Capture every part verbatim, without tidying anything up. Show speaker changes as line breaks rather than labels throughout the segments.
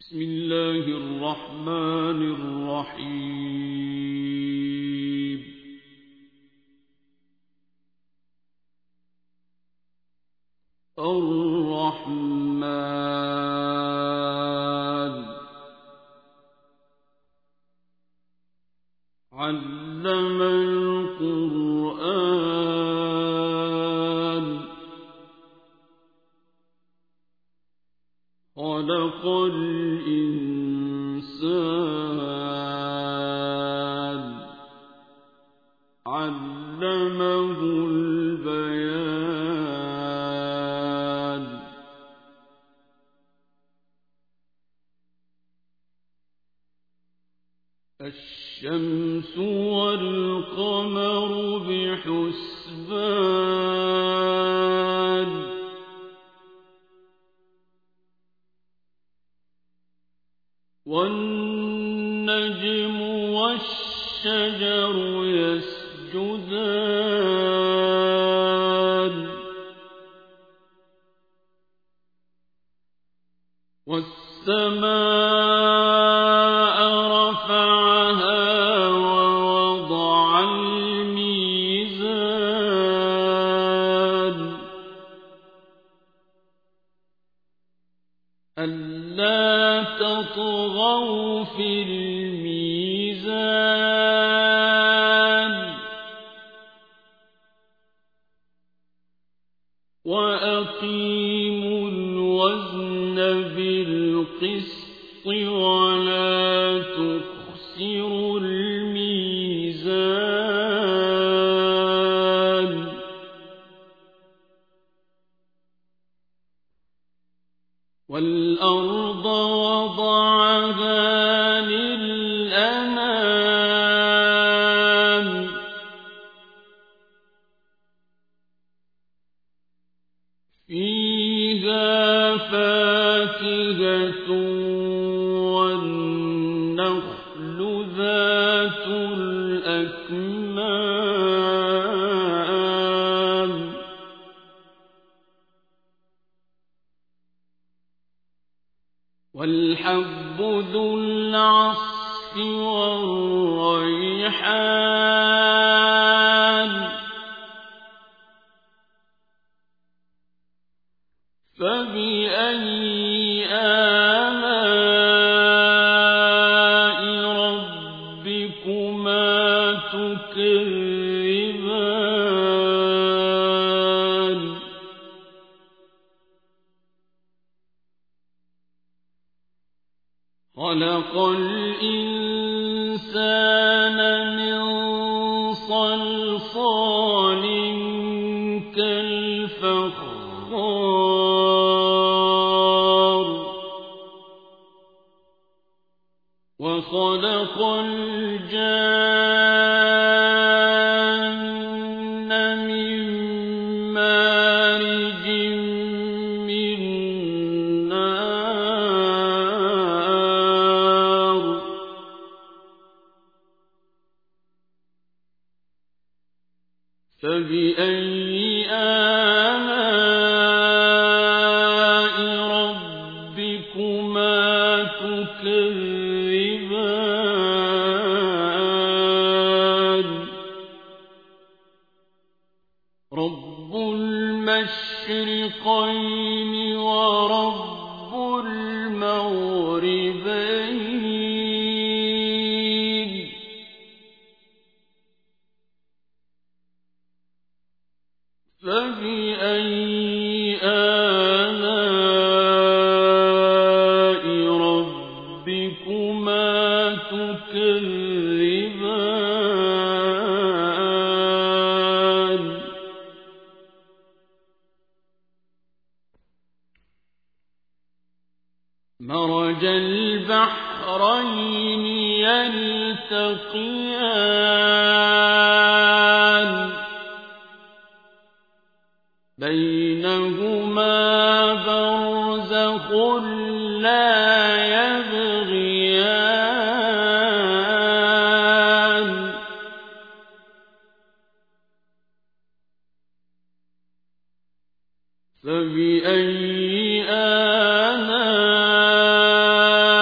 بسم الله الرحمن الرحيم. الرحمن علم القرآن خلق الإنسان علمه البيان. الشمس والقمر بحسبان والنجم والشجر يسجدان والسماء رفعها ووضع الميزان ألا تطغوا في الميزان وأقيموا الوزن بالقسط ولا تخسروا الميزان والأرض وضعها للأنام فيها فاكهة والنخل ذات الأكمام والحب ذو العصف والريحان فبأي آلاء ربكما تكذبان خلق الإنسان من صلصال كالفخار وخلق الجان من مارج من نار فبأي آلاء ربكما تكذبان رب المشرقين ورب المغربين فبأي آلاء ربكما تكذبان مرج البحرين يلتقيان بينهما برزخ لا يبغيان فبأي آلاء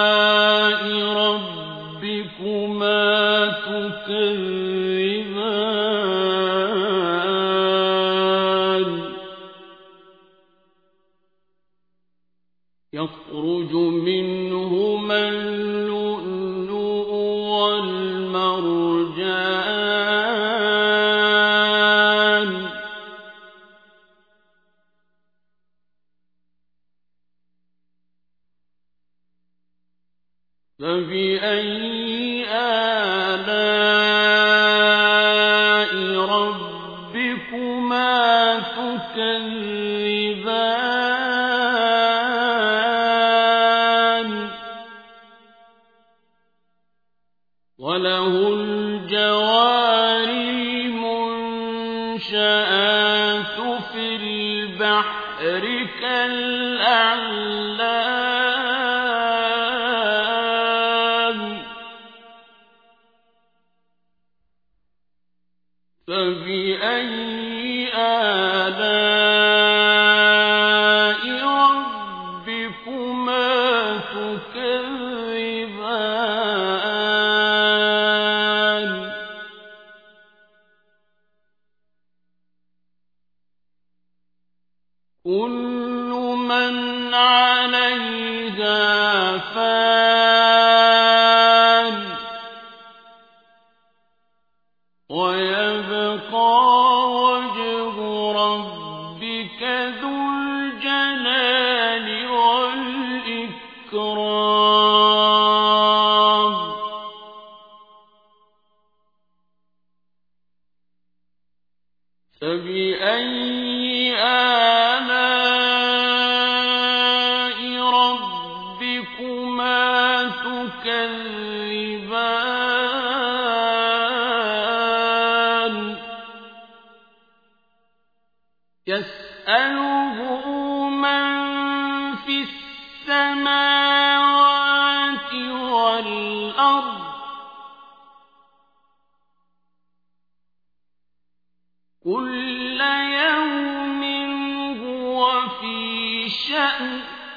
يخرج منهما اللؤلؤ والمرجان فبأي آلاء ربكما تكذبان وله الجوار المنشآت في البحر كالأعلام فبأي آلاء ربكما تكذبان كل من عليها فان ويبقى وجه ربك ذو الجلال والإكرام فبأي آلاء ربكما تكذبان يسأله من في السماوات والأرض كل يوم هو في شأن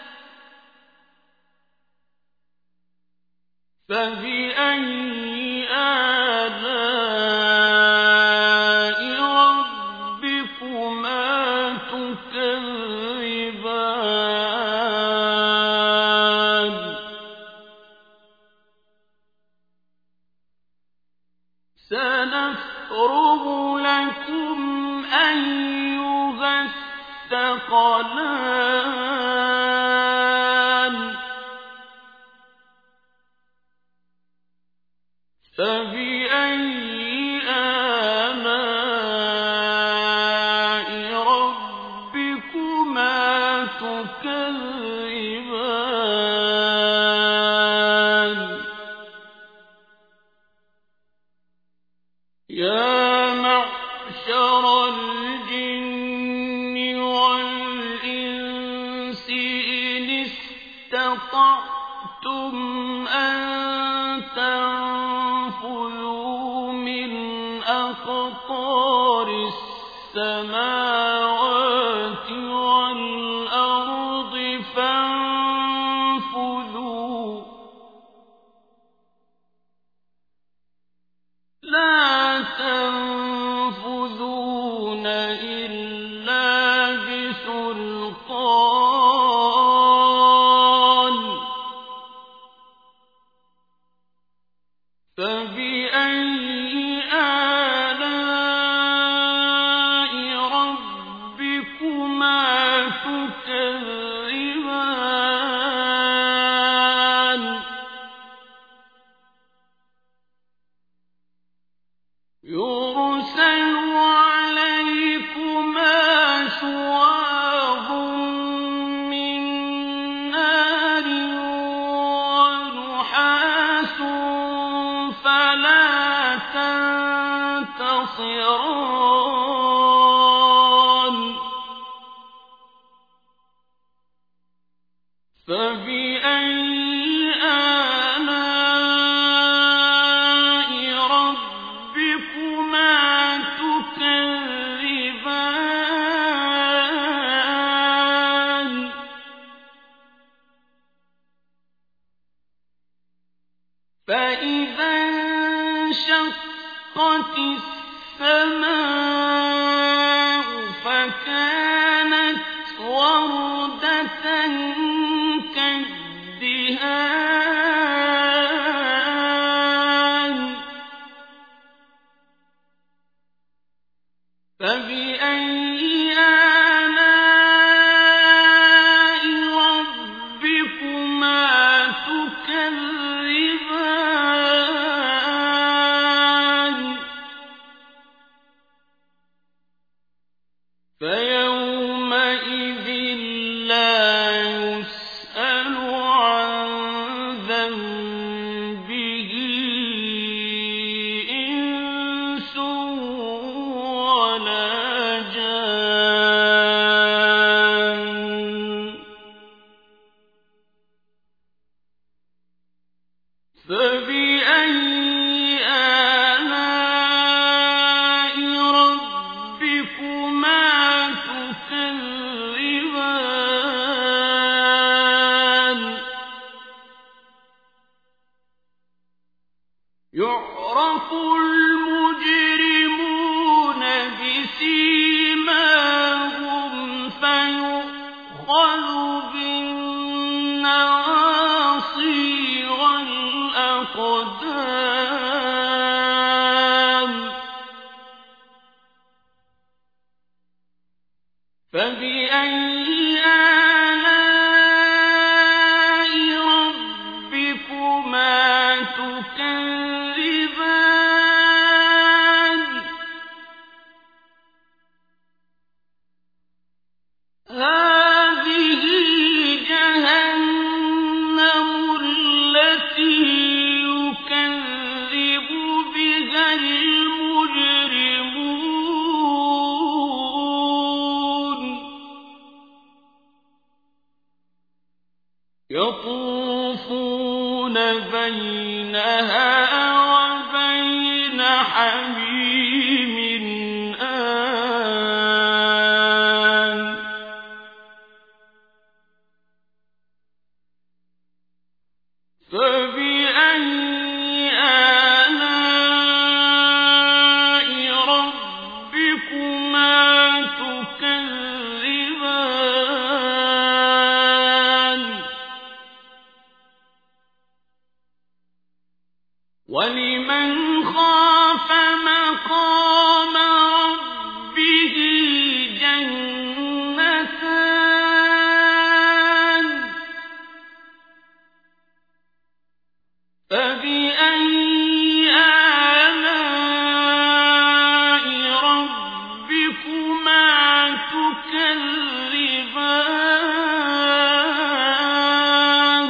فبأي آلاء ربكما تكذبان سنفرغ لكم أيها الثقلان فبأي آلاء ربكما تكذبان يا معشر الجن والإنس إن استطعتم أن تنفذوا من أقطار السماوات والأرض فانفذوا لا تنفذون إلا بسلطان فبأي آلاء ربكما تكذبان يرسل عليكما شواظ من نار ونحاس فلا تنتصران فبأي آلاء ربكما تكذبان فإذا انشقت السماء فكانت وردة كالدهان تكذبان فبأي آلاء ربكما تكذبان فيومئذ لا يسأل عن ذنبه إنس ولا جان فبأي آلاء ربكما تكذبان يعرف المجرمون بسيماهم فيؤخذ بالنواصي والأقدام فبأي آلاء ربكما تكذبان هذه جهنم التي يكذب بها المجرمون يطوفون بينها وبين حميم آن فبأي آلاء ربكما تكذبان ولمن خاف مقام ربه جنتان فبأي آلاء ربكما تكذبان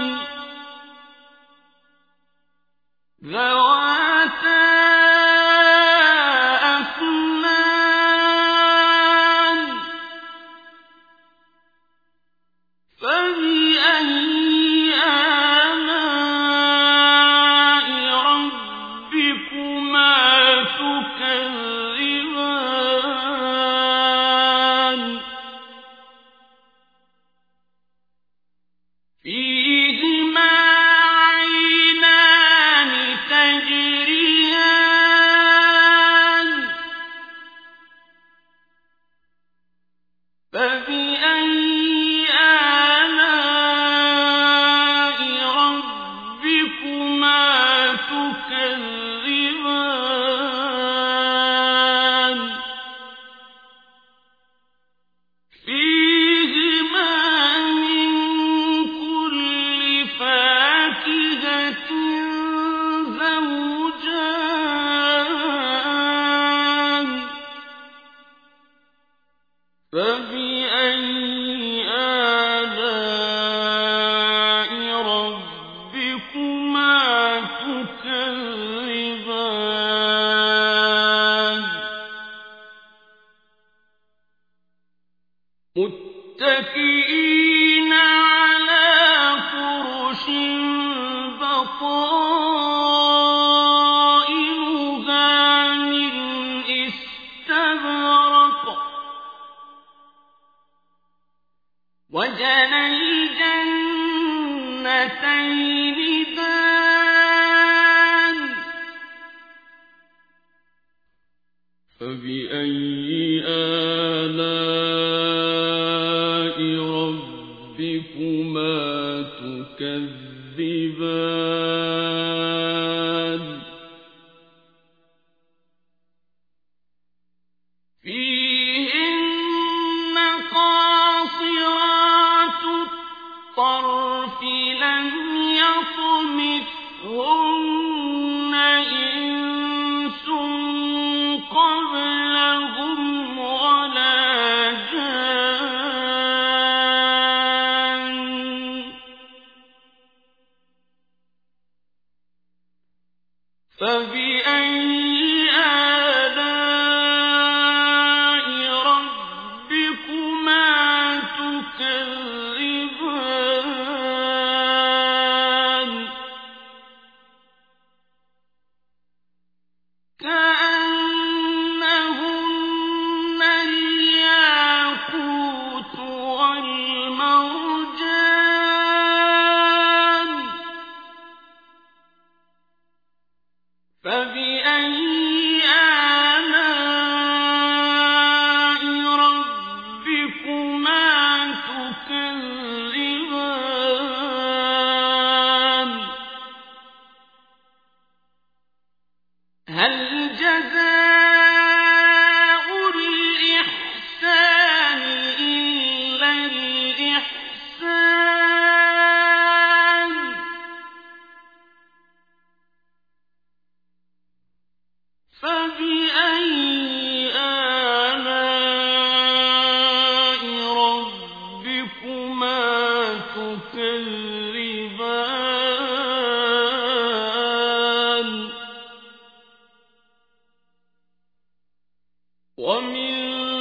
ذواتا أفنان فبأي آلاء ربكما تكذبان فيهما عينان تجريان فبأي آلاء ربكما تكذبان فيهما من كل فاكهة زوجان فبأي آلاء ربكما تكذبان متكئين على فرش بطائنها من استبرق وجنى الجنتين دان فبأي آلاء ربكما تكذبان تكذبان فيهن قاصرات الطرف لم يطمثهن إنس قبلهم ولا جان فبأي آلاء ربكما تكذبان كأنهن الياقوت والمرجان فبأي آلاء ربكما تكذبان هل جزاء الإحسان إلا الإحسان فبأي آلاء ربكما تكذبان ومن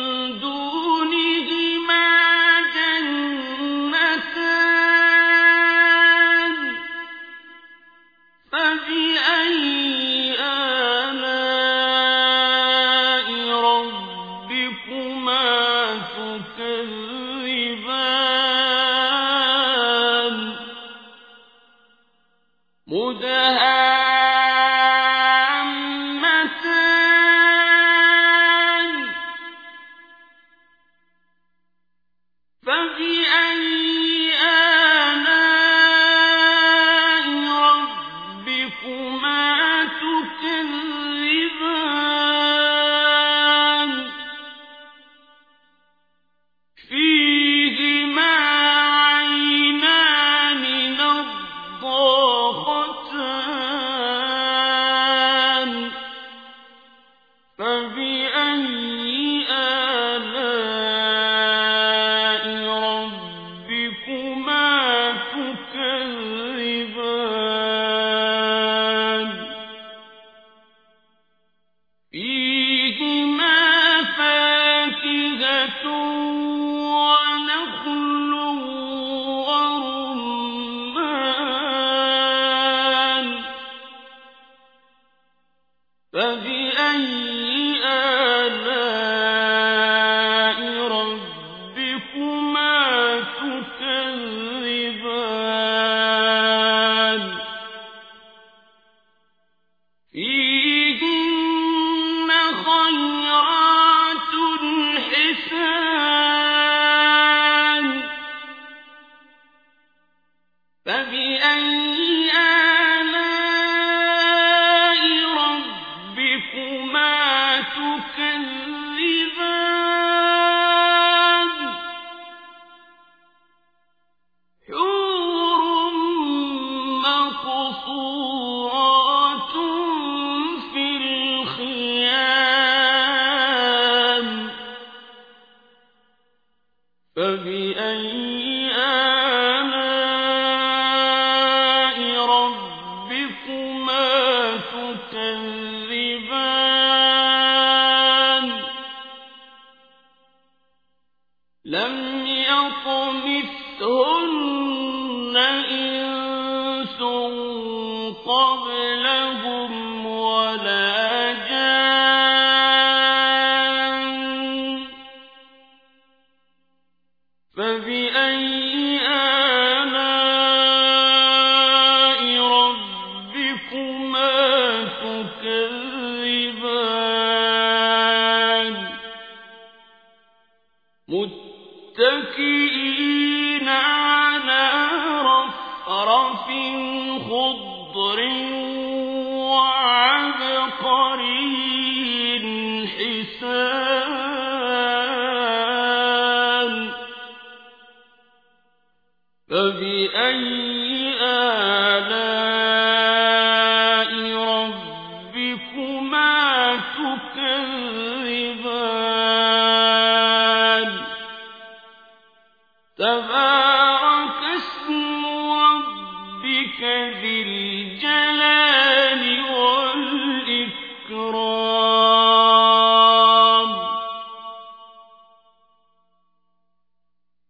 دونهما جنتان فبأي آلاء ربكما تكذبان مدهامتان فبأي آلاء ربكما تكذبان فيهما عينان نضاختان فبأي آلاء ربكما تكذبان فيهما فاكهة ونخل ورمان فبأي آلاء ربكما تكذبان فيهن خيرات حسان فبأي آلاء ربكما تكذبان حور مقصورات في الخيام فبأي آلاء ربكما تكذبان لم يطمثهن إنس قبلهم ولا جان فبأي آلاء ربكما تكذبان متكئين على رفرف وَفَرَسٍ خُضْرٍ وَعَبْقَرِيٍّ حِسَانٍ فَبِأَيِّ آلَاءِ رَبِّكُمَا تُكَذِّبَانِ